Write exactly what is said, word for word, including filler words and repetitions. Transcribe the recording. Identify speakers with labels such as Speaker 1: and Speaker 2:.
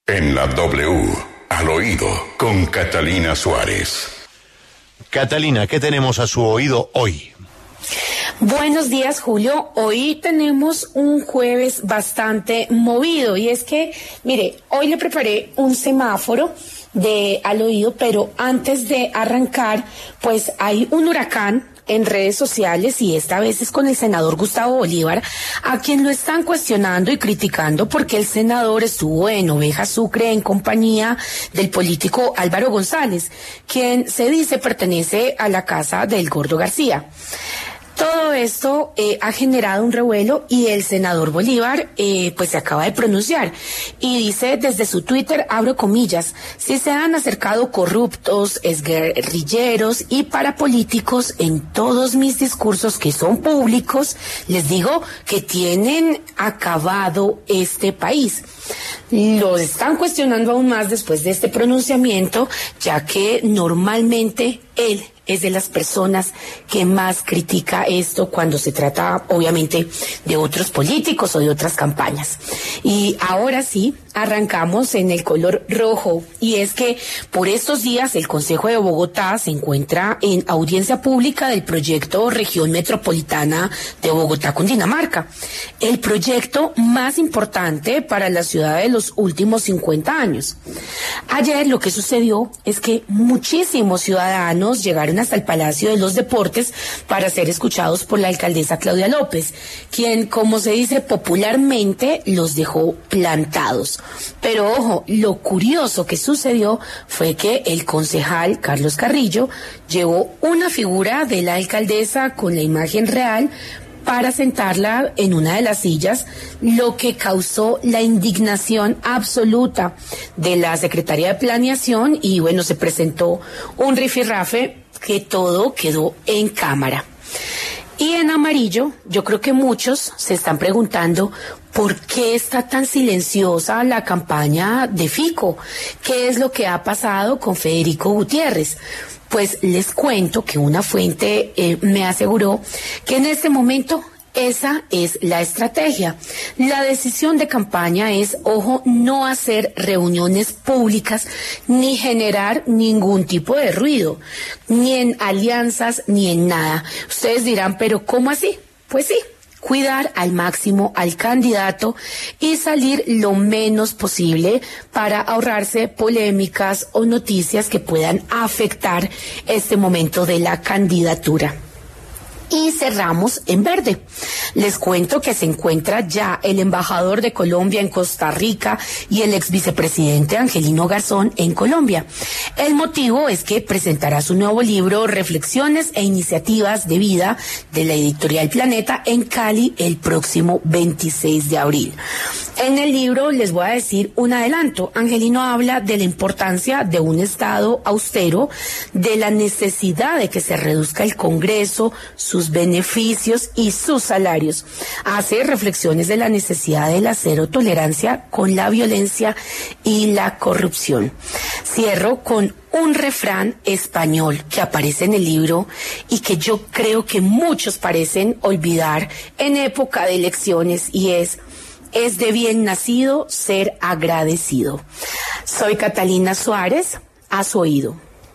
Speaker 1: En la W, al oído, con Catalina Suárez.
Speaker 2: Catalina, ¿qué tenemos a su oído hoy?
Speaker 3: Buenos días, Julio. Hoy tenemos un jueves bastante movido y es que, mire, hoy le preparé un semáforo de al oído, pero antes de arrancar, pues hay un huracán en redes sociales y esta vez es con el senador Gustavo Bolívar, a quien lo están cuestionando y criticando porque el senador estuvo en Oveja Sucre en compañía del político Álvaro González, quien se dice pertenece a la casa del Gordo García. Todo esto eh, ha generado un revuelo y el senador Bolívar eh, pues se acaba de pronunciar y dice desde su Twitter, abro comillas, si se han acercado corruptos, exguerrilleros y parapolíticos en todos mis discursos que son públicos, les digo que tienen acabado este país. Los están cuestionando aún más después de este pronunciamiento, ya que normalmente él es de las personas que más critica esto cuando se trata, obviamente, de otros políticos o de otras campañas. Y ahora sí, arrancamos en el color rojo, y es que por estos días el Consejo de Bogotá se encuentra en audiencia pública del proyecto Región Metropolitana de Bogotá-Cundinamarca, el proyecto más importante para la ciudad de los últimos cincuenta años. Ayer lo que sucedió es que muchísimos ciudadanos llegaron hasta el Palacio de los Deportes para ser escuchados por la alcaldesa Claudia López, quien, como se dice popularmente, los dejó plantados. Pero ojo, lo curioso que sucedió fue que el concejal Carlos Carrillo llevó una figura de la alcaldesa con la imagen real para sentarla en una de las sillas, lo que causó la indignación absoluta de la Secretaría de Planeación y bueno, se presentó un rifirrafe que todo quedó en cámara. Y en amarillo, yo creo que muchos se están preguntando por qué está tan silenciosa la campaña de Fico, qué es lo que ha pasado con Federico Gutiérrez. Pues les cuento que una fuente eh, me aseguró que en este momento esa es la estrategia. La decisión de campaña es, ojo, no hacer reuniones públicas ni generar ningún tipo de ruido, ni en alianzas ni en nada. Ustedes dirán, pero ¿cómo así? Pues sí. Cuidar al máximo al candidato y salir lo menos posible para ahorrarse polémicas o noticias que puedan afectar este momento de la candidatura. Y cerramos en verde. Les cuento que se encuentra ya el embajador de Colombia en Costa Rica y el ex vicepresidente Angelino Garzón en Colombia. El motivo es que presentará su nuevo libro Reflexiones e Iniciativas de Vida de la editorial Planeta en Cali el próximo veintiséis de abril. En el libro les voy a decir un adelanto. Angelino habla de la importancia de un Estado austero, de la necesidad de que se reduzca el Congreso, sus beneficios y sus salarios. Hace reflexiones de la necesidad de la cero tolerancia con la violencia y la corrupción. Cierro con un refrán español que aparece en el libro y que yo creo que muchos parecen olvidar en época de elecciones, y es: es de bien nacido ser agradecido. Soy Catalina Suárez, a su oído.